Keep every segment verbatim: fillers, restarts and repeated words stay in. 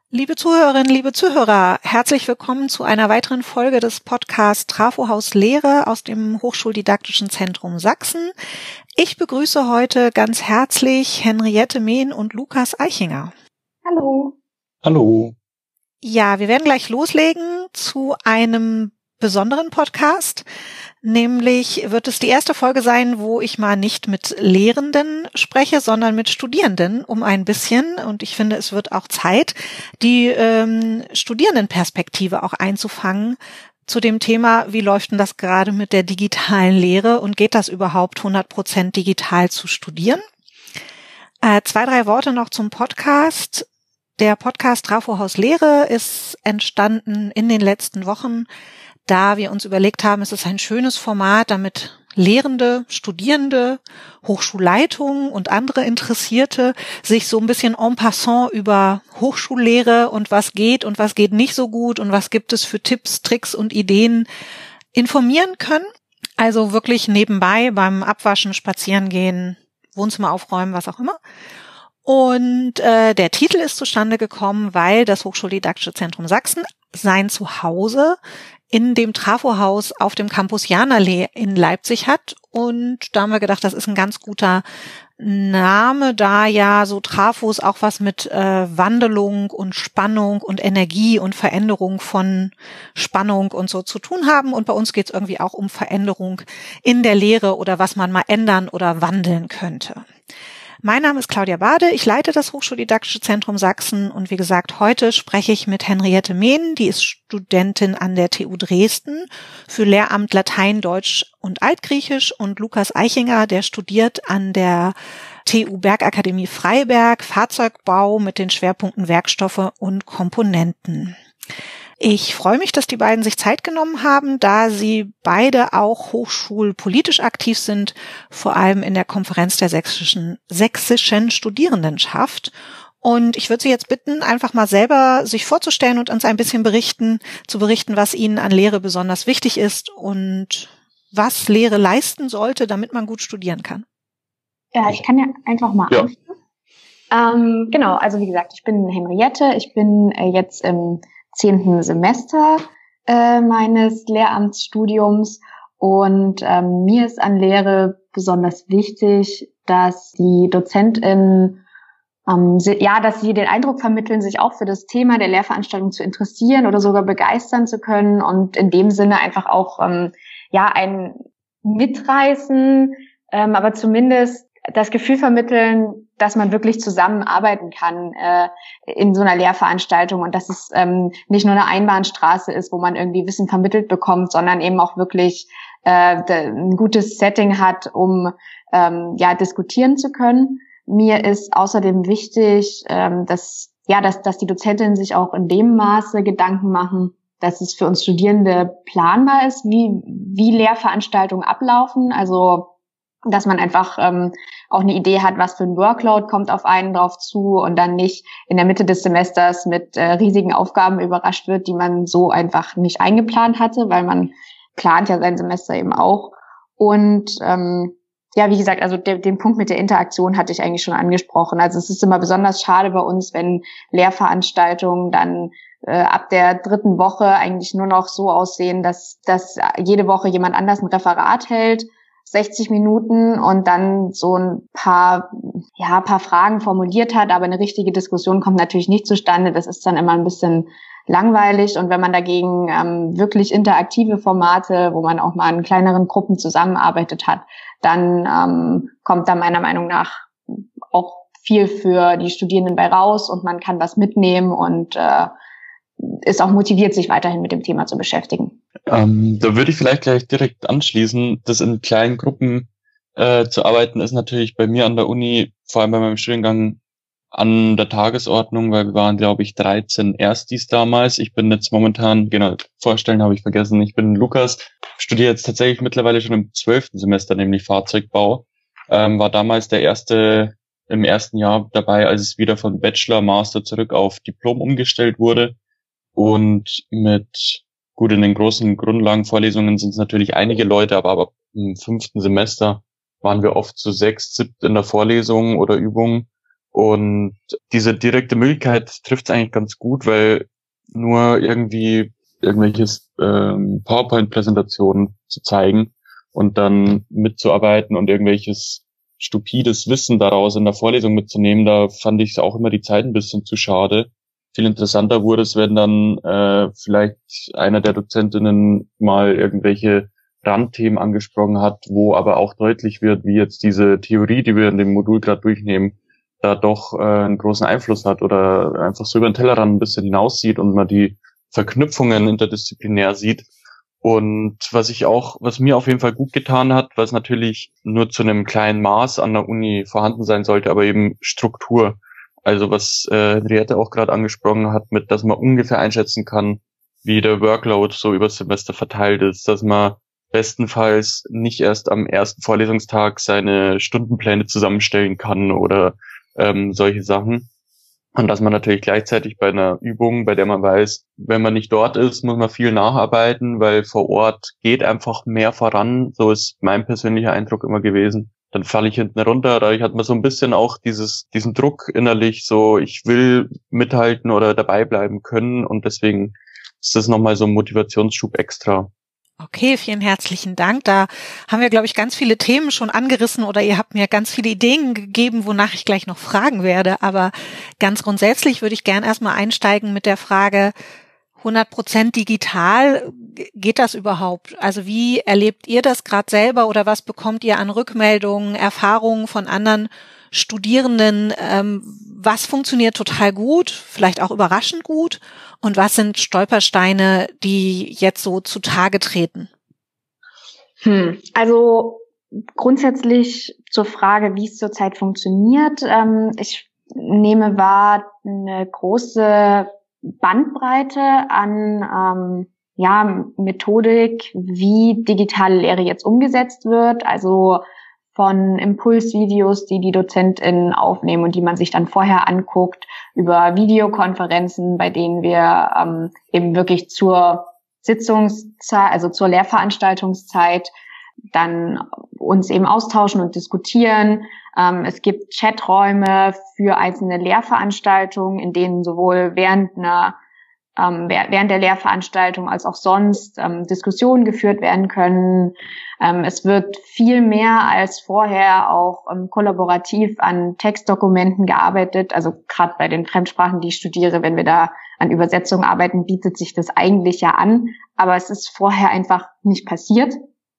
Liebe Zuhörerinnen, liebe Zuhörer, herzlich willkommen zu einer weiteren Folge des Podcasts Trafohaus Lehre aus dem Hochschuldidaktischen Zentrum Sachsen. Ich begrüße heute ganz herzlich Henriette Mehn und Lukas Eichinger. Hallo. Hallo. Ja, wir werden gleich loslegen zu einem besonderen Podcast. Nämlich wird es die erste Folge sein, wo ich mal nicht mit Lehrenden spreche, sondern mit Studierenden um ein bisschen. Und ich finde, es wird auch Zeit, die ähm, Studierendenperspektive auch einzufangen zu dem Thema, wie läuft denn das gerade mit der digitalen Lehre und geht das überhaupt hundert Prozent digital zu studieren? Äh, zwei, drei Worte noch zum Podcast. Der Podcast Trafohaus Lehre ist entstanden in den letzten Wochen, da wir uns überlegt haben, es ist ein schönes Format, damit Lehrende, Studierende, Hochschulleitungen und andere Interessierte sich so ein bisschen en passant über Hochschullehre und was geht und was geht nicht so gut und was gibt es für Tipps, Tricks und Ideen informieren können. Also wirklich nebenbei beim Abwaschen, Spazierengehen, Wohnzimmer aufräumen, was auch immer. Und äh, der Titel ist zustande gekommen, weil das Hochschuldidaktische Zentrum Sachsen sein Zuhause in dem Trafohaus auf dem Campus Jahnerlee in Leipzig hat. Und da haben wir gedacht, das ist ein ganz guter Name, da ja so Trafos auch was mit äh, Wandelung und Spannung und Energie und Veränderung von Spannung und so zu tun haben. Und bei uns geht es irgendwie auch um Veränderung in der Lehre oder was man mal ändern oder wandeln könnte. Mein Name ist Claudia Bade, ich leite das Hochschuldidaktische Zentrum Sachsen und wie gesagt, heute spreche ich mit Henriette Mehn, die ist Studentin an der T U Dresden für Lehramt Latein, Deutsch und Altgriechisch und Lukas Eichinger, der studiert an der T U Bergakademie Freiberg Fahrzeugbau mit den Schwerpunkten Werkstoffe und Komponenten. Ich freue mich, dass die beiden sich Zeit genommen haben, da sie beide auch hochschulpolitisch aktiv sind, vor allem in der Konferenz der sächsischen, sächsischen Studierendenschaft. Und ich würde Sie jetzt bitten, einfach mal selber sich vorzustellen und uns ein bisschen berichten, zu berichten, was Ihnen an Lehre besonders wichtig ist und was Lehre leisten sollte, damit man gut studieren kann. Ja, ich kann ja einfach mal ja. anfangen. Ähm, genau, also wie gesagt, ich bin Henriette, ich bin äh, jetzt im zehnten Semester äh, meines Lehramtsstudiums und ähm, mir ist an Lehre besonders wichtig, dass die DozentInnen ähm, ja, dass sie den Eindruck vermitteln, sich auch für das Thema der Lehrveranstaltung zu interessieren oder sogar begeistern zu können und in dem Sinne einfach auch ähm, ja ein Mitreißen, ähm, aber zumindest das Gefühl vermitteln, dass man wirklich zusammenarbeiten kann äh, in so einer Lehrveranstaltung und dass es ähm, nicht nur eine Einbahnstraße ist, wo man irgendwie Wissen vermittelt bekommt, sondern eben auch wirklich äh, ein gutes Setting hat, um ähm, ja diskutieren zu können. Mir ist außerdem wichtig, ähm, dass ja, dass dass die Dozentinnen sich auch in dem Maße Gedanken machen, dass es für uns Studierende planbar ist, wie wie Lehrveranstaltungen ablaufen. Also dass man einfach ähm, auch eine Idee hat, was für ein Workload kommt auf einen drauf zu und dann nicht in der Mitte des Semesters mit äh, riesigen Aufgaben überrascht wird, die man so einfach nicht eingeplant hatte, weil man plant ja sein Semester eben auch. Und ähm, ja, wie gesagt, also de- den Punkt mit der Interaktion hatte ich eigentlich schon angesprochen. Also es ist immer besonders schade bei uns, wenn Lehrveranstaltungen dann äh, ab der dritten Woche eigentlich nur noch so aussehen, dass, dass jede Woche jemand anders ein Referat hält, sechzig Minuten und dann so ein paar, ja, paar Fragen formuliert hat, aber eine richtige Diskussion kommt natürlich nicht zustande. Das ist dann immer ein bisschen langweilig. Und wenn man dagegen ähm, wirklich interaktive Formate, wo man auch mal in kleineren Gruppen zusammenarbeitet hat, dann ähm, kommt da meiner Meinung nach auch viel für die Studierenden bei raus und man kann was mitnehmen und äh, ist auch motiviert, sich weiterhin mit dem Thema zu beschäftigen. Ähm, da würde ich vielleicht gleich direkt anschließen, das in kleinen Gruppen äh, zu arbeiten, ist natürlich bei mir an der Uni, vor allem bei meinem Studiengang, an der Tagesordnung, weil wir waren, glaube ich, dreizehn Erstis damals. Ich bin jetzt momentan, genau, vorstellen habe ich vergessen, ich bin Lukas, studiere jetzt tatsächlich mittlerweile schon im zwölften Semester, nämlich Fahrzeugbau. Ähm, war damals der erste, im ersten Jahr dabei, als es wieder von Bachelor, Master zurück auf Diplom umgestellt wurde. Und mit, gut, in den großen Grundlagenvorlesungen sind es natürlich einige Leute, aber, aber im fünften Semester waren wir oft zu sechs, siebt in der Vorlesung oder Übung. Und diese direkte Möglichkeit trifft es eigentlich ganz gut, weil nur irgendwie irgendwelches ähm, PowerPoint-Präsentationen zu zeigen und dann mitzuarbeiten und irgendwelches stupides Wissen daraus in der Vorlesung mitzunehmen, da fand ich auch immer die Zeit ein bisschen zu schade. Viel interessanter wurde es, wenn dann äh, vielleicht einer der Dozentinnen mal irgendwelche Randthemen angesprochen hat, wo aber auch deutlich wird, wie jetzt diese Theorie, die wir in dem Modul gerade durchnehmen, da doch äh, einen großen Einfluss hat oder einfach so über den Tellerrand ein bisschen hinaussieht und man die Verknüpfungen interdisziplinär sieht. Und was ich auch, was mir auf jeden Fall gut getan hat, was natürlich nur zu einem kleinen Maß an der Uni vorhanden sein sollte, aber eben Struktur. Also was äh, Henriette auch gerade angesprochen hat, mit, dass man ungefähr einschätzen kann, wie der Workload so über das Semester verteilt ist, dass man bestenfalls nicht erst am ersten Vorlesungstag seine Stundenpläne zusammenstellen kann oder ähm, solche Sachen. Und dass man natürlich gleichzeitig bei einer Übung, bei der man weiß, wenn man nicht dort ist, muss man viel nacharbeiten, weil vor Ort geht einfach mehr voran. So ist mein persönlicher Eindruck immer gewesen. Dann falle ich hinten runter. Dadurch hat man so ein bisschen auch dieses diesen Druck innerlich, so ich will mithalten oder dabei bleiben können. Und deswegen ist das nochmal so ein Motivationsschub extra. Okay, vielen herzlichen Dank. Da haben wir, glaube ich, ganz viele Themen schon angerissen oder ihr habt mir ganz viele Ideen gegeben, wonach ich gleich noch fragen werde. Aber ganz grundsätzlich würde ich gern erstmal einsteigen mit der Frage, hundert Prozent digital, geht das überhaupt? Also wie erlebt ihr das gerade selber oder was bekommt ihr an Rückmeldungen, Erfahrungen von anderen Studierenden? Ähm, was funktioniert total gut, vielleicht auch überraschend gut? Und was sind Stolpersteine, die jetzt so zutage treten? Hm, also grundsätzlich zur Frage, wie es zurzeit funktioniert. Ähm, ich nehme wahr, eine große Bandbreite an ähm, ja, Methodik, wie digitale Lehre jetzt umgesetzt wird. Also von Impulsvideos, die die DozentInnen aufnehmen und die man sich dann vorher anguckt, über Videokonferenzen, bei denen wir ähm, eben wirklich zur Sitzungszeit, also zur Lehrveranstaltungszeit dann uns eben austauschen und diskutieren. Ähm, es gibt Chaträume für einzelne Lehrveranstaltungen, in denen sowohl während einer ähm, während der Lehrveranstaltung als auch sonst ähm, Diskussionen geführt werden können. Ähm, es wird viel mehr als vorher auch ähm, kollaborativ an Textdokumenten gearbeitet. Also gerade bei den Fremdsprachen, die ich studiere, wenn wir da an Übersetzungen arbeiten, bietet sich das eigentlich ja an. Aber es ist vorher einfach nicht passiert.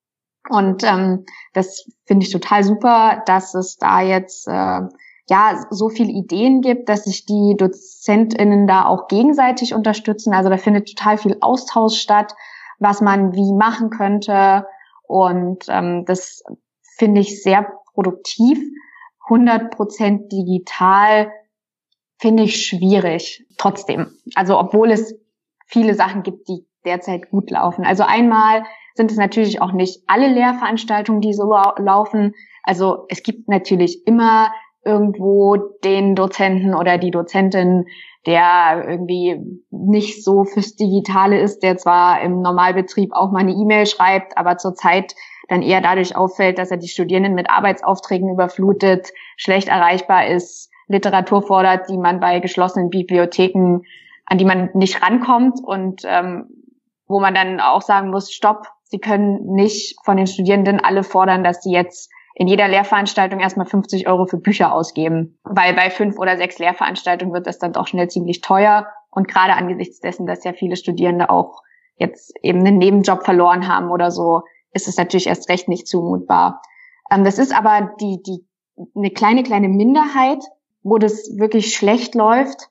Und ähm, das finde ich total super, dass es da jetzt äh, ja so viele Ideen gibt, dass sich die DozentInnen da auch gegenseitig unterstützen. Also da findet total viel Austausch statt, was man wie machen könnte. Und ähm, das finde ich sehr produktiv. hundert Prozent digital finde ich schwierig. Trotzdem. Also obwohl es viele Sachen gibt, die derzeit gut laufen. Also einmal sind es natürlich auch nicht alle Lehrveranstaltungen, die so laufen. Also es gibt natürlich immer irgendwo den Dozenten oder die Dozentin, der irgendwie nicht so fürs Digitale ist, der zwar im Normalbetrieb auch mal eine E-Mail schreibt, aber zurzeit dann eher dadurch auffällt, dass er die Studierenden mit Arbeitsaufträgen überflutet, schlecht erreichbar ist, Literatur fordert, die man bei geschlossenen Bibliotheken, an die man nicht rankommt und ähm, wo man dann auch sagen muss, stopp, Sie können nicht von den Studierenden alle fordern, dass sie jetzt in jeder Lehrveranstaltung erstmal fünfzig Euro für Bücher ausgeben, weil bei fünf oder sechs Lehrveranstaltungen wird das dann doch schnell ziemlich teuer und gerade angesichts dessen, dass ja viele Studierende auch jetzt eben einen Nebenjob verloren haben oder so, ist es natürlich erst recht nicht zumutbar. Ähm, das ist aber die die eine kleine, kleine Minderheit, wo das wirklich schlecht läuft,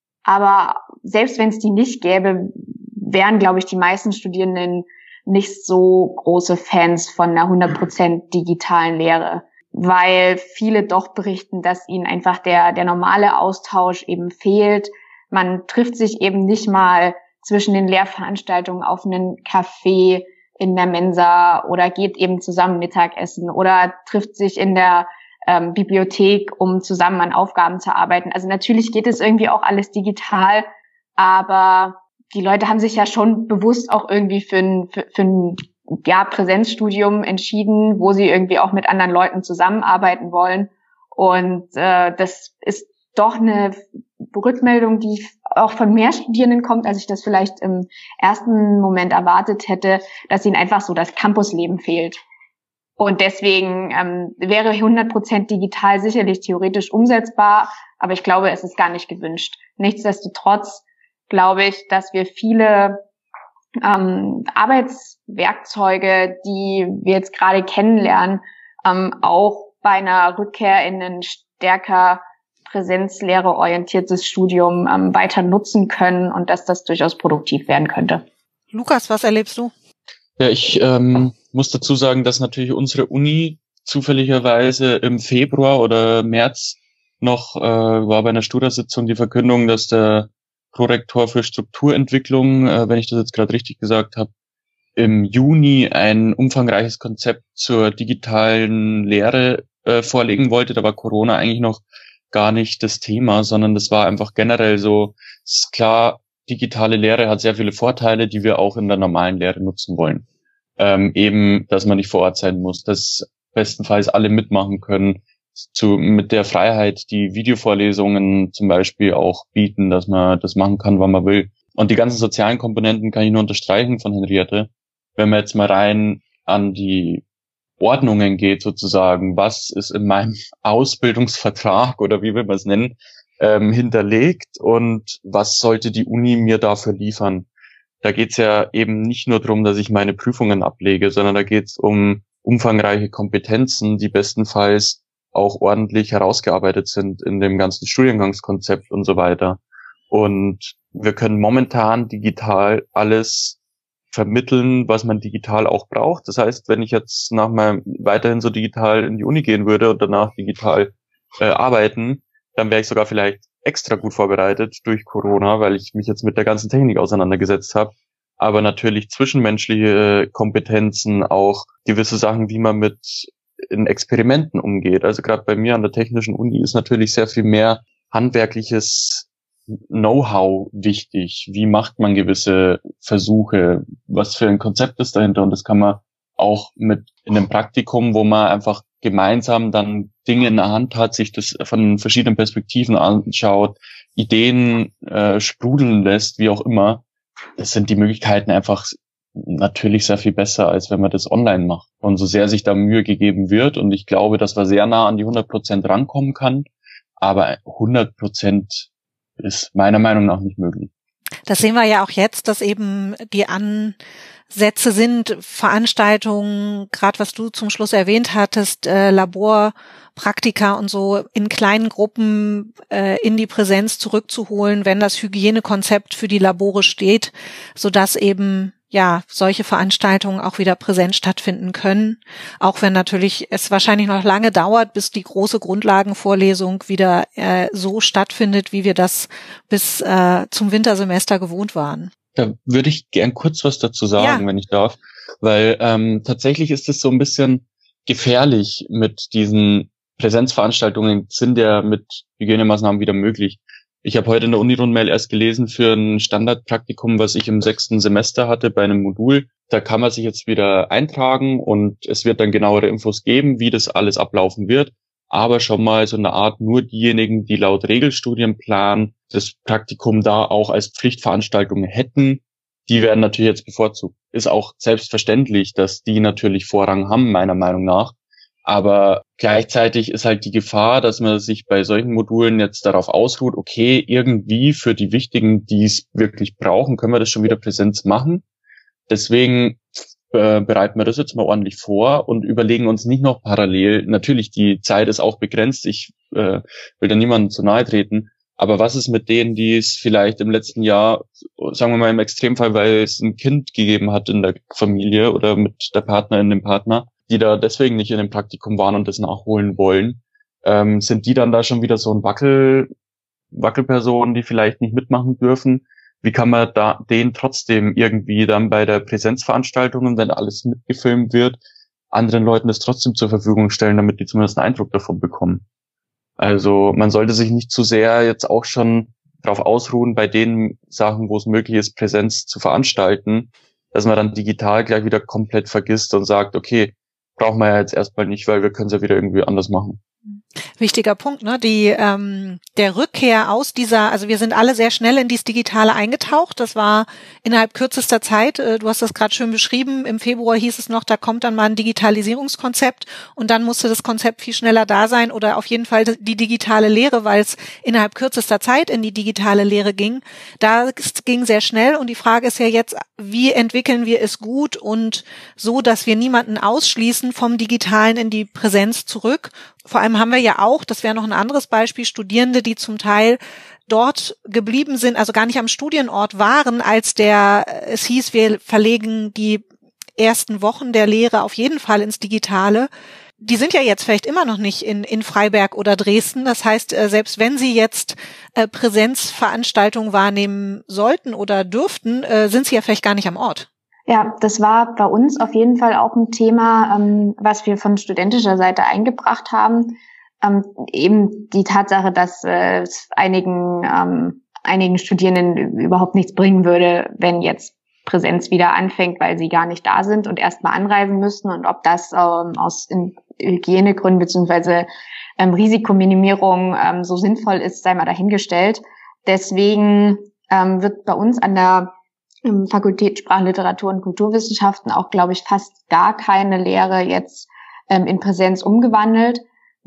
aber selbst wenn es die nicht gäbe, wären, glaube ich, die meisten Studierenden nicht so große Fans von einer hundert Prozent digitalen Lehre, weil viele doch berichten, dass ihnen einfach der der normale Austausch eben fehlt. Man trifft sich eben nicht mal zwischen den Lehrveranstaltungen auf einen Café in der Mensa oder geht eben zusammen Mittagessen oder trifft sich in der ähm, Bibliothek, um zusammen an Aufgaben zu arbeiten. Also natürlich geht es irgendwie auch alles digital, aber die Leute haben sich ja schon bewusst auch irgendwie für ein, für, für ein ja, Präsenzstudium entschieden, wo sie irgendwie auch mit anderen Leuten zusammenarbeiten wollen. Und äh, das ist doch eine Rückmeldung, die auch von mehr Studierenden kommt, als ich das vielleicht im ersten Moment erwartet hätte, dass ihnen einfach so das Campusleben fehlt. Und deswegen ähm, wäre hundert Prozent digital sicherlich theoretisch umsetzbar, aber ich glaube, es ist gar nicht gewünscht. Nichtsdestotrotz glaube ich, dass wir viele ähm, Arbeitswerkzeuge, die wir jetzt gerade kennenlernen, ähm, auch bei einer Rückkehr in ein stärker Präsenzlehre orientiertes Studium ähm, weiter nutzen können und dass das durchaus produktiv werden könnte. Lukas, was erlebst du? Ja, ich ähm, muss dazu sagen, dass natürlich unsere Uni zufälligerweise im Februar oder März noch, äh, war bei einer Studiasitzung die Verkündung, dass der Prorektor für Strukturentwicklung, äh, wenn ich das jetzt gerade richtig gesagt habe, im Juni ein umfangreiches Konzept zur digitalen Lehre äh, vorlegen wollte. Da war Corona eigentlich noch gar nicht das Thema, sondern das war einfach generell so, ist klar, digitale Lehre hat sehr viele Vorteile, die wir auch in der normalen Lehre nutzen wollen. Ähm, eben, dass man nicht vor Ort sein muss, dass bestenfalls alle mitmachen können, zu, mit der Freiheit, die Videovorlesungen zum Beispiel auch bieten, dass man das machen kann, wann man will. Und die ganzen sozialen Komponenten kann ich nur unterstreichen von Henriette. Wenn man jetzt mal rein an die Ordnungen geht sozusagen, was ist in meinem Ausbildungsvertrag oder wie will man es nennen, ähm, hinterlegt und was sollte die Uni mir dafür liefern. Da geht es ja eben nicht nur darum, dass ich meine Prüfungen ablege, sondern da geht es um umfangreiche Kompetenzen, die bestenfalls auch ordentlich herausgearbeitet sind in dem ganzen Studiengangskonzept und so weiter. Und wir können momentan digital alles vermitteln, was man digital auch braucht. Das heißt, wenn ich jetzt nach meinem weiterhin so digital in die Uni gehen würde und danach digital äh, arbeiten, dann wäre ich sogar vielleicht extra gut vorbereitet durch Corona, weil ich mich jetzt mit der ganzen Technik auseinandergesetzt habe. Aber natürlich zwischenmenschliche Kompetenzen, auch gewisse Sachen, wie man mit in Experimenten umgeht. Also gerade bei mir an der Technischen Uni ist natürlich sehr viel mehr handwerkliches Know-how wichtig. Wie macht man gewisse Versuche? Was für ein Konzept ist dahinter? Und das kann man auch mit in einem Praktikum, wo man einfach gemeinsam dann Dinge in der Hand hat, sich das von verschiedenen Perspektiven anschaut, Ideen äh, sprudeln lässt, wie auch immer. Das sind die Möglichkeiten einfach natürlich sehr viel besser, als wenn man das online macht. Und so sehr sich da Mühe gegeben wird, und ich glaube, dass man sehr nah an die hundert Prozent rankommen kann, aber hundert Prozent ist meiner Meinung nach nicht möglich. Das sehen wir ja auch jetzt, dass eben die Ansätze sind, Veranstaltungen, gerade was du zum Schluss erwähnt hattest, äh, Laborpraktika und so in kleinen Gruppen äh, in die Präsenz zurückzuholen, wenn das Hygienekonzept für die Labore steht, sodass eben ja solche Veranstaltungen auch wieder präsent stattfinden können, auch wenn natürlich es wahrscheinlich noch lange dauert, bis die große Grundlagenvorlesung wieder äh, so stattfindet, wie wir das bis äh, zum Wintersemester gewohnt waren. Da würde ich gern kurz was dazu sagen, ja. wenn ich darf, weil ähm, tatsächlich ist es so ein bisschen gefährlich mit diesen Präsenzveranstaltungen, sind ja mit Hygienemaßnahmen wieder möglich. Ich habe heute in der Uni-Rundmail erst gelesen für ein Standardpraktikum, was ich im sechsten Semester hatte bei einem Modul. Da kann man sich jetzt wieder eintragen und es wird dann genauere Infos geben, wie das alles ablaufen wird. Aber schon mal so eine Art, nur diejenigen, die laut Regelstudienplan das Praktikum da auch als Pflichtveranstaltung hätten, die werden natürlich jetzt bevorzugt. Ist auch selbstverständlich, dass die natürlich Vorrang haben, meiner Meinung nach. Aber gleichzeitig ist halt die Gefahr, dass man sich bei solchen Modulen jetzt darauf ausruht, okay, irgendwie für die Wichtigen, die es wirklich brauchen, können wir das schon wieder Präsenz machen. Deswegen äh, bereiten wir das jetzt mal ordentlich vor und überlegen uns nicht noch parallel, natürlich die Zeit ist auch begrenzt, ich äh, will da niemandem zu nahe treten, aber was ist mit denen, die es vielleicht im letzten Jahr, sagen wir mal im Extremfall, weil es ein Kind gegeben hat in der Familie oder mit der Partnerin, dem Partner, die da deswegen nicht in dem Praktikum waren und das nachholen wollen, ähm, sind die dann da schon wieder so ein Wackel, Wackelpersonen, die vielleicht nicht mitmachen dürfen? Wie kann man da denen trotzdem irgendwie dann bei der Präsenzveranstaltung, wenn alles mitgefilmt wird, anderen Leuten das trotzdem zur Verfügung stellen, damit die zumindest einen Eindruck davon bekommen? Also man sollte sich nicht zu sehr jetzt auch schon darauf ausruhen, bei den Sachen, wo es möglich ist, Präsenz zu veranstalten, dass man dann digital gleich wieder komplett vergisst und sagt, okay, brauchen wir ja jetzt erstmal nicht, weil wir können es ja wieder irgendwie anders machen. Wichtiger Punkt, ne? Die ähm, der Rückkehr aus dieser, also wir sind alle sehr schnell in dieses Digitale eingetaucht. Das war innerhalb kürzester Zeit. Äh, du hast das gerade schön beschrieben. Im Februar hieß es noch, da kommt dann mal ein Digitalisierungskonzept und dann musste das Konzept viel schneller da sein oder auf jeden Fall die digitale Lehre, weil es innerhalb kürzester Zeit in die digitale Lehre ging. Da ging sehr schnell und die Frage ist ja jetzt, wie entwickeln wir es gut und so, dass wir niemanden ausschließen vom Digitalen in die Präsenz zurück. Vor allem haben wir ja auch, das wäre noch ein anderes Beispiel, Studierende, die zum Teil dort geblieben sind, also gar nicht am Studienort waren, als der, es hieß, wir verlegen die ersten Wochen der Lehre auf jeden Fall ins Digitale. Die sind ja jetzt vielleicht immer noch nicht in, in Freiberg oder Dresden. Das heißt, selbst wenn sie jetzt Präsenzveranstaltungen wahrnehmen sollten oder dürften, sind sie ja vielleicht gar nicht am Ort. Ja, das war bei uns auf jeden Fall auch ein Thema, ähm, was wir von studentischer Seite eingebracht haben. Ähm, eben die Tatsache, dass äh, es einigen, ähm, einigen Studierenden überhaupt nichts bringen würde, wenn jetzt Präsenz wieder anfängt, weil sie gar nicht da sind und erstmal anreisen müssen. Und ob das ähm, aus in Hygienegründen beziehungsweise ähm, Risikominimierung ähm, so sinnvoll ist, sei mal dahingestellt. Deswegen ähm, wird bei uns an der im Fakultät Sprachliteratur und Kulturwissenschaften auch, glaube ich, fast gar keine Lehre jetzt ähm, in Präsenz umgewandelt,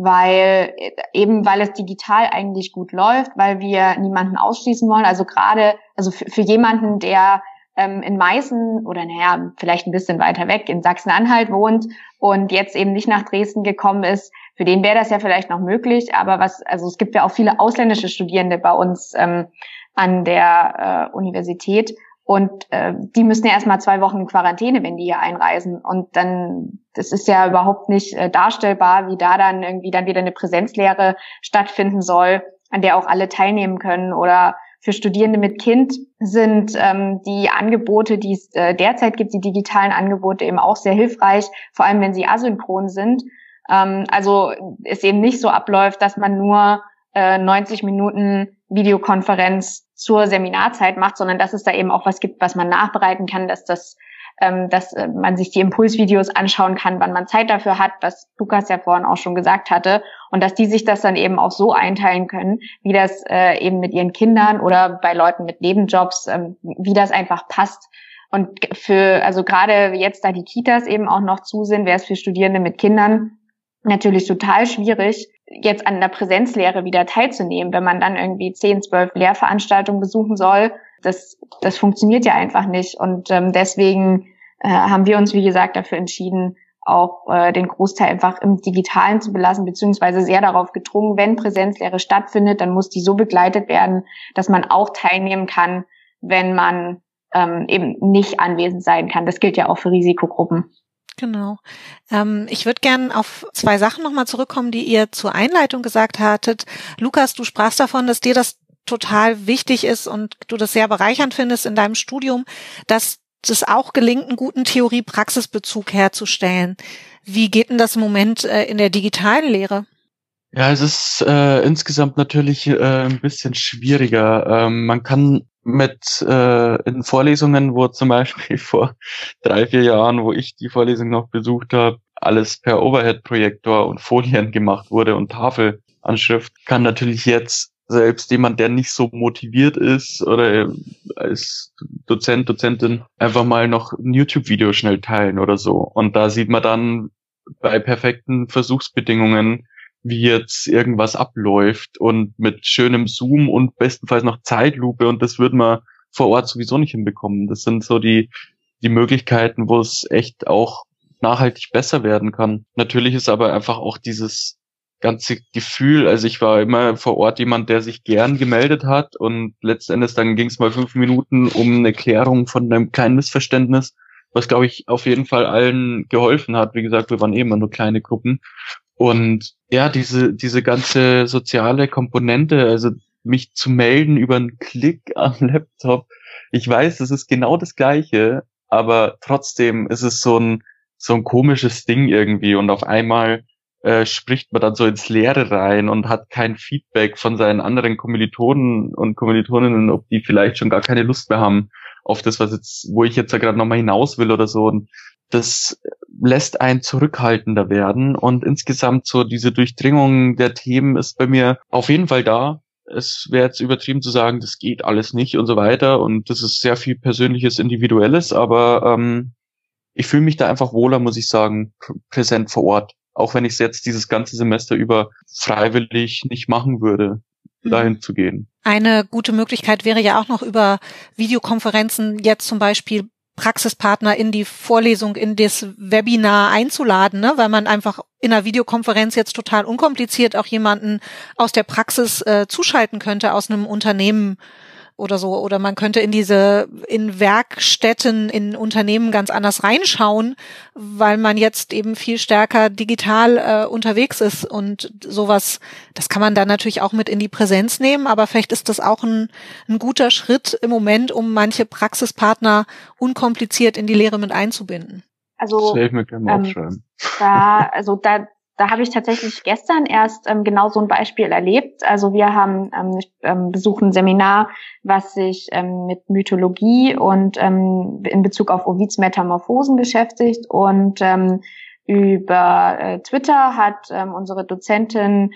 weil eben weil es digital eigentlich gut läuft, weil wir niemanden ausschließen wollen. Also gerade, also für, für jemanden, der ähm, in Meißen oder naja, vielleicht ein bisschen weiter weg in Sachsen-Anhalt wohnt und jetzt eben nicht nach Dresden gekommen ist, für den wäre das ja vielleicht noch möglich. Aber was, also es gibt ja auch viele ausländische Studierende bei uns ähm, an der äh, Universität. Und äh, die müssen ja erstmal zwei Wochen in Quarantäne, wenn die hier einreisen. Und dann, das ist ja überhaupt nicht äh, darstellbar, wie da dann irgendwie dann wieder eine Präsenzlehre stattfinden soll, an der auch alle teilnehmen können. Oder für Studierende mit Kind sind ähm, die Angebote, die es äh, derzeit gibt, die digitalen Angebote eben auch sehr hilfreich, vor allem wenn sie asynchron sind. Ähm, also es eben nicht so abläuft, dass man nur äh, neunzig Minuten Videokonferenz zur Seminarzeit macht, sondern dass es da eben auch was gibt, was man nachbereiten kann, dass das, ähm, dass äh, man sich die Impulsvideos anschauen kann, wann man Zeit dafür hat, was Lukas ja vorhin auch schon gesagt hatte, und dass die sich das dann eben auch so einteilen können, wie das äh, eben mit ihren Kindern oder bei Leuten mit Nebenjobs, ähm, wie das einfach passt. Und für, also gerade jetzt, da die Kitas eben auch noch zu sind, wäre es für Studierende mit Kindern natürlich total schwierig, jetzt an der Präsenzlehre wieder teilzunehmen, wenn man dann irgendwie zehn, zwölf Lehrveranstaltungen besuchen soll. Das, das funktioniert ja einfach nicht. Und ähm, deswegen äh, haben wir uns, wie gesagt, dafür entschieden, auch äh, den Großteil einfach im Digitalen zu belassen, beziehungsweise sehr darauf gedrungen, wenn Präsenzlehre stattfindet, dann muss die so begleitet werden, dass man auch teilnehmen kann, wenn man ähm, eben nicht anwesend sein kann. Das gilt ja auch für Risikogruppen. Genau. Ähm, ich würde gern auf zwei Sachen nochmal zurückkommen, die ihr zur Einleitung gesagt hattet. Lukas, du sprachst davon, dass dir das total wichtig ist und du das sehr bereichernd findest in deinem Studium, dass es auch gelingt, einen guten Theorie-Praxis-Bezug herzustellen. Wie geht denn das im Moment äh, in der digitalen Lehre? Ja, es ist äh, insgesamt natürlich äh, ein bisschen schwieriger. Ähm, man kann mit äh, in Vorlesungen, wo zum Beispiel vor drei, vier Jahren, wo ich die Vorlesung noch besucht habe, alles per Overhead-Projektor und Folien gemacht wurde und Tafelanschrift, kann natürlich jetzt selbst jemand, der nicht so motiviert ist oder als Dozent, Dozentin einfach mal noch ein YouTube-Video schnell teilen oder so. Und da sieht man dann bei perfekten Versuchsbedingungen, wie jetzt irgendwas abläuft und mit schönem Zoom und bestenfalls noch Zeitlupe, und das würde man vor Ort sowieso nicht hinbekommen. Das sind so die die Möglichkeiten, wo es echt auch nachhaltig besser werden kann. Natürlich ist aber einfach auch dieses ganze Gefühl, also ich war immer vor Ort jemand, der sich gern gemeldet hat, und letztendlich dann ging es mal fünf Minuten um eine Klärung von einem kleinen Missverständnis, was, glaube ich, auf jeden Fall allen geholfen hat. Wie gesagt, wir waren eh immer nur kleine Gruppen. Und ja, diese diese ganze soziale Komponente, also mich zu melden über einen Klick am Laptop, ich weiß, es ist genau das Gleiche, aber trotzdem ist es so ein so ein komisches Ding irgendwie, und auf einmal äh, spricht man dann so ins Leere rein und hat kein Feedback von seinen anderen Kommilitonen und Kommilitoninnen, ob die vielleicht schon gar keine Lust mehr haben auf das, was jetzt, wo ich jetzt ja gerade nochmal hinaus will oder so. Und das lässt einen zurückhaltender werden und insgesamt so diese Durchdringung der Themen ist bei mir auf jeden Fall da. Es wäre jetzt übertrieben zu sagen, das geht alles nicht und so weiter und das ist sehr viel Persönliches, Individuelles, aber ähm, ich fühle mich da einfach wohler, muss ich sagen, pr- präsent vor Ort. Auch wenn ich es jetzt dieses ganze Semester über freiwillig nicht machen würde, Mhm. dahin zu gehen. Eine gute Möglichkeit wäre ja auch noch über Videokonferenzen jetzt zum Beispiel Praxispartner in die Vorlesung, in das Webinar einzuladen, ne? Weil man einfach in einer Videokonferenz jetzt total unkompliziert auch jemanden aus der Praxis äh, zuschalten könnte, aus einem Unternehmen oder so. Oder man könnte in diese, in Werkstätten, in Unternehmen ganz anders reinschauen, weil man jetzt eben viel stärker digital äh, unterwegs ist und sowas, das kann man dann natürlich auch mit in die Präsenz nehmen, aber vielleicht ist das auch ein, ein guter Schritt im Moment, um manche Praxispartner unkompliziert in die Lehre mit einzubinden. Also, Das werde ich mir gerne mal ähm, aufschreiben. da, also da, Da habe ich tatsächlich gestern erst ähm, genau so ein Beispiel erlebt. Also wir haben ähm, ähm, besuchen ein Seminar, was sich ähm, mit Mythologie und ähm, in Bezug auf Ovids Metamorphosen beschäftigt. Und ähm, über äh, Twitter hat ähm, unsere Dozentin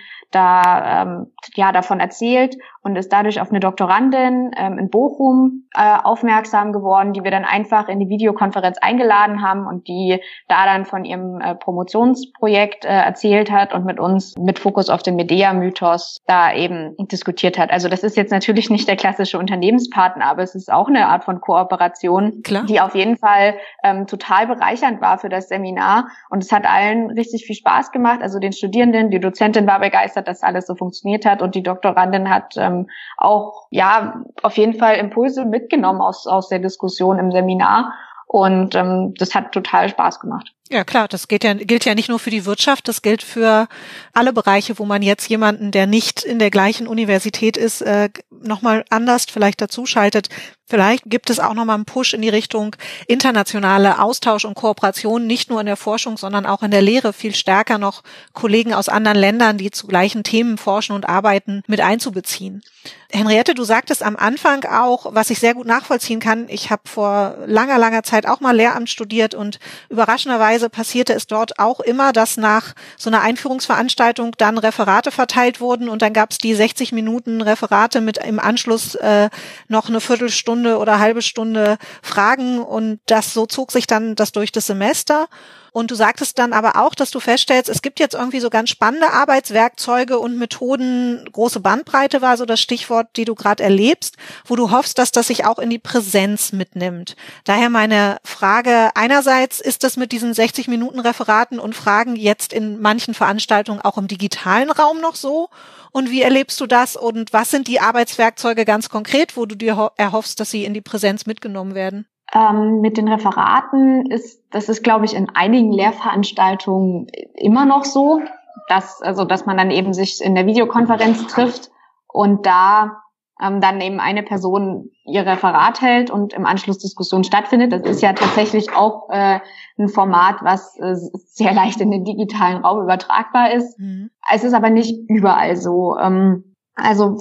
da ähm, ja davon erzählt und ist dadurch auf eine Doktorandin ähm, in Bochum äh, aufmerksam geworden, die wir dann einfach in die Videokonferenz eingeladen haben und die da dann von ihrem äh, Promotionsprojekt äh, erzählt hat und mit uns mit Fokus auf den Medea-Mythos da eben diskutiert hat. Also das ist jetzt natürlich nicht der klassische Unternehmenspartner, aber es ist auch eine Art von Kooperation, Klar. die auf jeden Fall ähm, total bereichernd war für das Seminar. Und es hat allen richtig viel Spaß gemacht, also den Studierenden, die Dozentin war begeistert, dass alles so funktioniert hat und die Doktorandin hat ähm, auch ja auf jeden Fall Impulse mitgenommen aus aus der Diskussion im Seminar und ähm, das hat total Spaß gemacht. Ja, klar, das gilt ja, gilt ja nicht nur für die Wirtschaft, das gilt für alle Bereiche, wo man jetzt jemanden, der nicht in der gleichen Universität ist, äh, nochmal anders vielleicht dazuschaltet. Vielleicht gibt es auch nochmal einen Push in die Richtung internationale Austausch und Kooperation, nicht nur in der Forschung, sondern auch in der Lehre, viel stärker noch Kollegen aus anderen Ländern, die zu gleichen Themen forschen und arbeiten, mit einzubeziehen. Henriette, du sagtest am Anfang auch, was ich sehr gut nachvollziehen kann, ich habe vor langer, langer Zeit auch mal Lehramt studiert und überraschenderweise passierte es dort auch immer, dass nach so einer Einführungsveranstaltung dann Referate verteilt wurden und dann gab es die sechzig Minuten Referate mit im Anschluss äh, noch eine Viertelstunde oder halbe Stunde Fragen und das so zog sich dann das durch das Semester. Und du sagtest dann aber auch, dass du feststellst, es gibt jetzt irgendwie so ganz spannende Arbeitswerkzeuge und Methoden, große Bandbreite war so das Stichwort, die du gerade erlebst, wo du hoffst, dass das sich auch in die Präsenz mitnimmt. Daher meine Frage, einerseits ist das mit diesen sechzig Minuten Referaten und Fragen jetzt in manchen Veranstaltungen auch im digitalen Raum noch so? Und wie erlebst du das und was sind die Arbeitswerkzeuge ganz konkret, wo du dir erhoffst, dass sie in die Präsenz mitgenommen werden? Ähm, mit den Referaten ist, das ist, glaube ich, in einigen Lehrveranstaltungen immer noch so, dass, also, dass man dann eben sich in der Videokonferenz trifft und da ähm, dann eben eine Person ihr Referat hält und im Anschluss Diskussion stattfindet. Das ist ja tatsächlich auch äh, ein Format, was äh, sehr leicht in den digitalen Raum übertragbar ist. Mhm. Es ist aber nicht überall so. Ähm, Also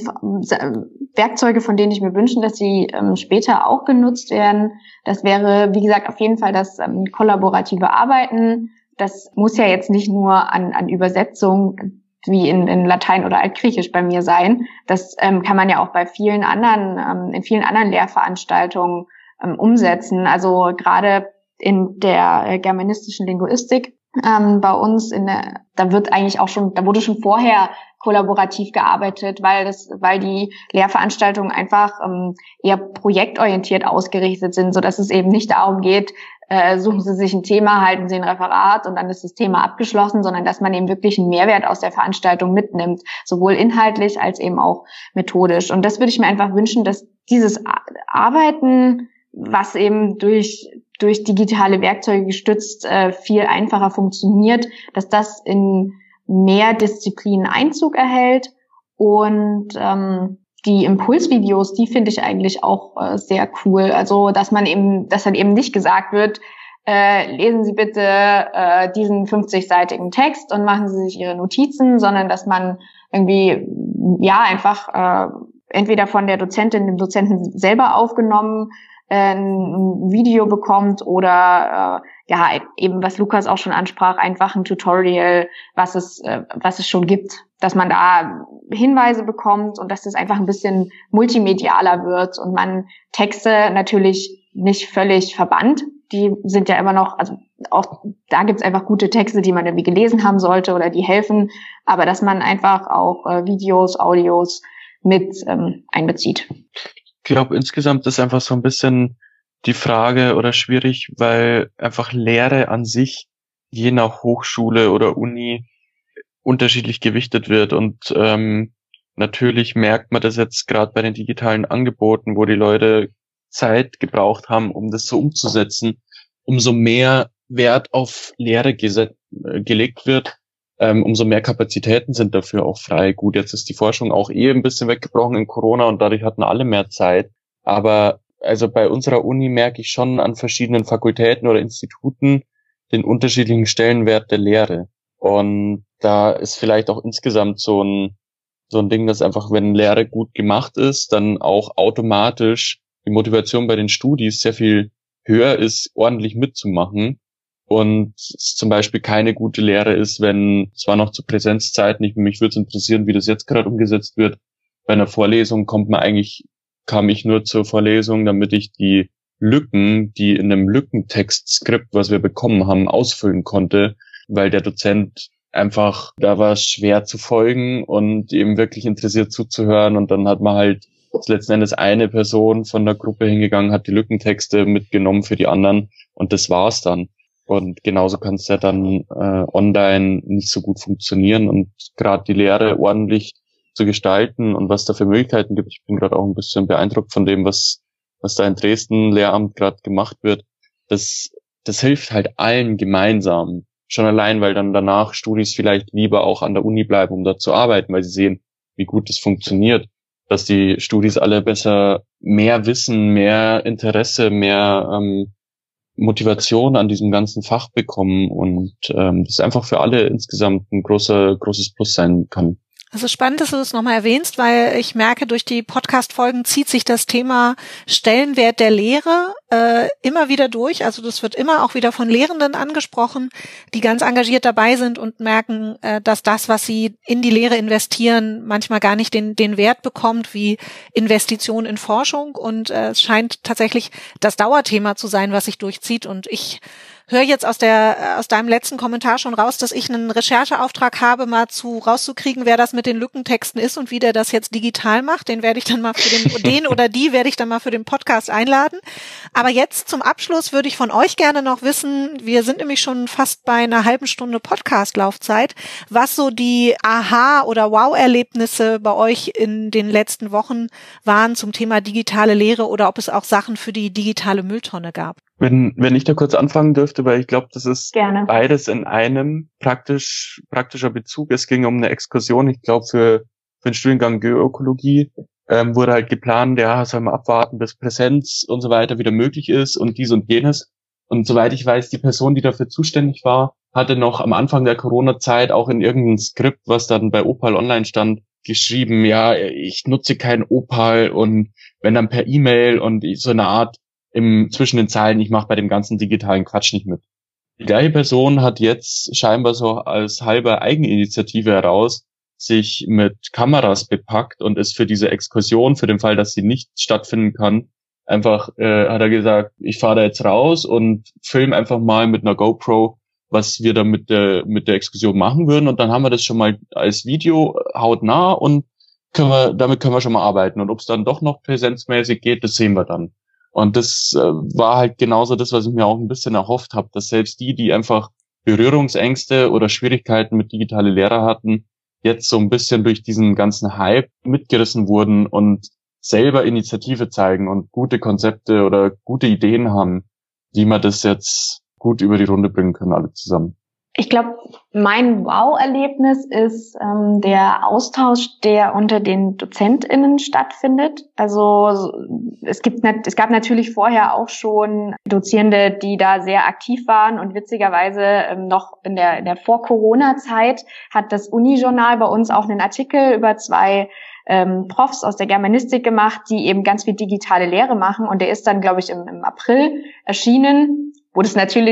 Werkzeuge, von denen ich mir wünsche, dass sie ähm, später auch genutzt werden, das wäre, wie gesagt, auf jeden Fall das ähm, kollaborative Arbeiten. Das muss ja jetzt nicht nur an, an Übersetzung wie in, in Latein oder Altgriechisch bei mir sein. Das ähm, kann man ja auch bei vielen anderen, ähm, in vielen anderen Lehrveranstaltungen ähm, umsetzen. Also gerade in der äh, germanistischen Linguistik ähm, bei uns, in der, da wird eigentlich auch schon, da wurde schon vorher kollaborativ gearbeitet, weil das, weil die Lehrveranstaltungen einfach ähm, eher projektorientiert ausgerichtet sind, so dass es eben nicht darum geht, äh, suchen Sie sich ein Thema, halten Sie ein Referat und dann ist das Thema abgeschlossen, sondern dass man eben wirklich einen Mehrwert aus der Veranstaltung mitnimmt, sowohl inhaltlich als eben auch methodisch. Und das würde ich mir einfach wünschen, dass dieses Arbeiten, was eben durch durch digitale Werkzeuge gestützt äh, viel einfacher funktioniert, dass das in mehr Disziplinen Einzug erhält und ähm, die Impulsvideos, die finde ich eigentlich auch äh, sehr cool. Also dass man eben, dass dann eben nicht gesagt wird, äh, lesen Sie bitte äh, diesen fünfzigseitigen Text und machen Sie sich Ihre Notizen, sondern dass man irgendwie ja einfach äh, entweder von der Dozentin, dem Dozenten selber aufgenommen ein Video bekommt oder äh, ja, eben was Lukas auch schon ansprach, einfach ein Tutorial, was es, äh, was es schon gibt, dass man da Hinweise bekommt und dass das einfach ein bisschen multimedialer wird und man Texte natürlich nicht völlig verbannt. Die sind ja immer noch, also auch da gibt's einfach gute Texte, die man irgendwie gelesen haben sollte oder die helfen, aber dass man einfach auch äh, Videos, Audios mit ähm, einbezieht. Ich glaube, insgesamt ist einfach so ein bisschen die Frage oder schwierig, weil einfach Lehre an sich je nach Hochschule oder Uni unterschiedlich gewichtet wird und ähm, natürlich merkt man das jetzt gerade bei den digitalen Angeboten, wo die Leute Zeit gebraucht haben, um das so umzusetzen, umso mehr Wert auf Lehre geset- äh, gelegt wird, ähm, umso mehr Kapazitäten sind dafür auch frei. Gut, jetzt ist die Forschung auch eh ein bisschen weggebrochen in Corona und dadurch hatten alle mehr Zeit, aber also bei unserer Uni merke ich schon an verschiedenen Fakultäten oder Instituten den unterschiedlichen Stellenwert der Lehre. Und da ist vielleicht auch insgesamt so ein, so ein Ding, dass einfach, wenn Lehre gut gemacht ist, dann auch automatisch die Motivation bei den Studis sehr viel höher ist, ordentlich mitzumachen. Und es zum Beispiel keine gute Lehre ist, wenn, zwar noch zu Präsenzzeiten, ich, mich würde es interessieren, wie das jetzt gerade umgesetzt wird, bei einer Vorlesung kommt man eigentlich kam ich nur zur Vorlesung, damit ich die Lücken, die in einem Lückentextskript, was wir bekommen haben, ausfüllen konnte, weil der Dozent einfach, da war es schwer zu folgen und eben wirklich interessiert zuzuhören und dann hat man halt letzten Endes eine Person von der Gruppe hingegangen, hat die Lückentexte mitgenommen für die anderen und das war's dann. Und genauso kann es ja dann äh, online nicht so gut funktionieren und gerade die Lehre ordentlich zu gestalten und was da für Möglichkeiten gibt. Ich bin gerade auch ein bisschen beeindruckt von dem, was was da in Dresden Lehramt gerade gemacht wird. Das das hilft halt allen gemeinsam. Schon allein, weil dann danach Studis vielleicht lieber auch an der Uni bleiben, um dort zu arbeiten, weil sie sehen, wie gut das funktioniert. Dass die Studis alle besser mehr Wissen, mehr Interesse, mehr ähm, Motivation an diesem ganzen Fach bekommen und ähm, das einfach für alle insgesamt ein großer großes Plus sein kann. Also spannend, dass du das nochmal erwähnst, weil ich merke, durch die Podcast-Folgen zieht sich das Thema Stellenwert der Lehre äh, immer wieder durch. Also das wird immer auch wieder von Lehrenden angesprochen, die ganz engagiert dabei sind und merken, äh, dass das, was sie in die Lehre investieren, manchmal gar nicht den, den Wert bekommt wie Investition in Forschung. Und äh, es scheint tatsächlich das Dauerthema zu sein, was sich durchzieht. Und ich höre jetzt aus der aus deinem letzten Kommentar schon raus, dass ich einen Rechercheauftrag habe, mal zu rauszukriegen, wer das mit den Lückentexten ist und wie der das jetzt digital macht. Den werde ich dann mal für den den oder die werde ich dann mal für den Podcast einladen. Aber jetzt zum Abschluss würde ich von euch gerne noch wissen, wir sind nämlich schon fast bei einer halben Stunde Podcast-Laufzeit, was so die Aha- oder Wow-Erlebnisse bei euch in den letzten Wochen waren zum Thema digitale Lehre oder ob es auch Sachen für die digitale Mülltonne gab. Wenn, wenn ich da kurz anfangen dürfte, weil ich glaube, das ist Gerne. Beides in einem praktisch, praktischer Bezug. Es ging um eine Exkursion, ich glaube, für, für den Studiengang Geoökologie, ähm, wurde halt geplant, ja, soll man abwarten, bis Präsenz und so weiter wieder möglich ist und dies und jenes. Und soweit ich weiß, die Person, die dafür zuständig war, hatte noch am Anfang der Corona-Zeit auch in irgendeinem Skript, was dann bei Opal online stand, geschrieben, ja, ich nutze kein Opal und wenn dann per E-Mail und so eine Art im zwischen den Zeilen, ich mache bei dem ganzen digitalen Quatsch nicht mit. Die gleiche Person hat jetzt scheinbar so als halbe Eigeninitiative heraus sich mit Kameras bepackt und ist für diese Exkursion, für den Fall, dass sie nicht stattfinden kann, einfach äh, hat er gesagt, ich fahre da jetzt raus und film einfach mal mit einer GoPro, was wir da mit der mit der Exkursion machen würden und dann haben wir das schon mal als Video hautnah und können wir damit können wir schon mal arbeiten und ob es dann doch noch präsenzmäßig geht, das sehen wir dann. Und das äh, war halt genauso das, was ich mir auch ein bisschen erhofft habe, dass selbst die, die einfach Berührungsängste oder Schwierigkeiten mit digitale Lehre hatten, jetzt so ein bisschen durch diesen ganzen Hype mitgerissen wurden und selber Initiative zeigen und gute Konzepte oder gute Ideen haben, wie man das jetzt gut über die Runde bringen können, alle zusammen. Ich glaube, mein Wow-Erlebnis ist ähm, der Austausch, der unter den DozentInnen stattfindet. Also es gibt, es gab natürlich vorher auch schon Dozierende, die da sehr aktiv waren und witzigerweise ähm, noch in der, in der Vor-Corona-Zeit hat das Uni-Journal bei uns auch einen Artikel über zwei ähm, Profs aus der Germanistik gemacht, die eben ganz viel digitale Lehre machen und der ist dann, glaube ich, im, im April erschienen, wo das natürlich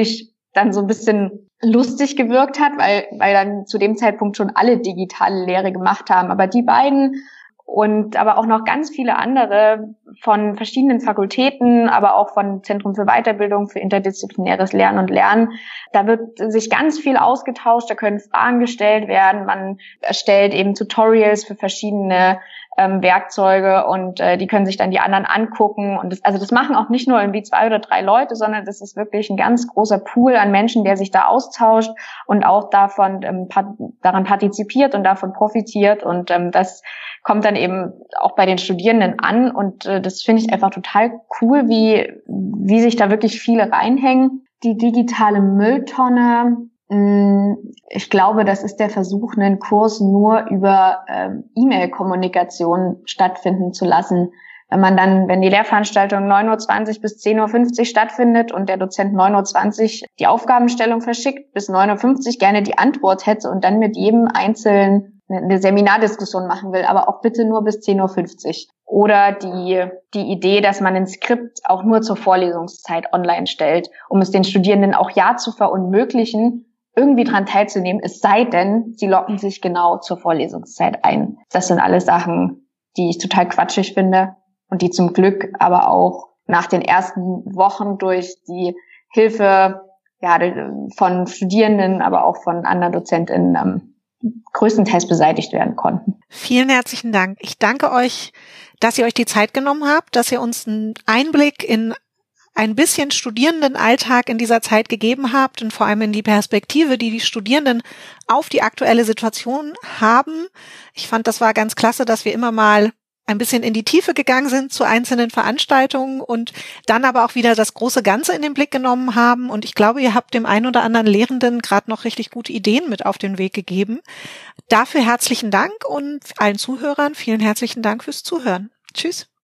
dann so ein bisschen lustig gewirkt hat, weil, weil dann zu dem Zeitpunkt schon alle digitale Lehre gemacht haben. Aber die beiden und aber auch noch ganz viele andere von verschiedenen Fakultäten, aber auch von Zentrum für Weiterbildung, für interdisziplinäres Lernen und Lernen. Da wird sich ganz viel ausgetauscht, da können Fragen gestellt werden, man erstellt eben Tutorials für verschiedene ähm, Werkzeuge und äh, die können sich dann die anderen angucken. Und das, also das machen auch nicht nur irgendwie zwei oder drei Leute, sondern das ist wirklich ein ganz großer Pool an Menschen, der sich da austauscht und auch davon ähm, pat- daran partizipiert und davon profitiert. Und ähm, das kommt dann eben auch bei den Studierenden an und äh, das finde ich einfach total cool, wie wie sich da wirklich viele reinhängen. Die digitale Mülltonne, mh, ich glaube, das ist der Versuch, einen Kurs nur über ähm, E-Mail-Kommunikation stattfinden zu lassen. Wenn man dann, wenn die Lehrveranstaltung neun Uhr zwanzig bis zehn Uhr fünfzig stattfindet und der Dozent neun Uhr zwanzig die Aufgabenstellung verschickt, bis neun Uhr fünfzig gerne die Antwort hätte und dann mit jedem einzelnen eine Seminardiskussion machen will, aber auch bitte nur bis zehn Uhr fünfzig. Oder die, die Idee, dass man ein Skript auch nur zur Vorlesungszeit online stellt, um es den Studierenden auch ja zu verunmöglichen, irgendwie dran teilzunehmen, es sei denn, sie locken sich genau zur Vorlesungszeit ein. Das sind alles Sachen, die ich total quatschig finde und die zum Glück aber auch nach den ersten Wochen durch die Hilfe ja, von Studierenden, aber auch von anderen DozentInnen ähm, größtenteils beseitigt werden konnten. Vielen herzlichen Dank. Ich danke euch, dass ihr euch die Zeit genommen habt, dass ihr uns einen Einblick in ein bisschen Studierendenalltag in dieser Zeit gegeben habt und vor allem in die Perspektive, die die Studierenden auf die aktuelle Situation haben. Ich fand, das war ganz klasse, dass wir immer mal ein bisschen in die Tiefe gegangen sind zu einzelnen Veranstaltungen und dann aber auch wieder das große Ganze in den Blick genommen haben. Und ich glaube, ihr habt dem einen oder anderen Lehrenden gerade noch richtig gute Ideen mit auf den Weg gegeben. Dafür herzlichen Dank und allen Zuhörern vielen herzlichen Dank fürs Zuhören. Tschüss.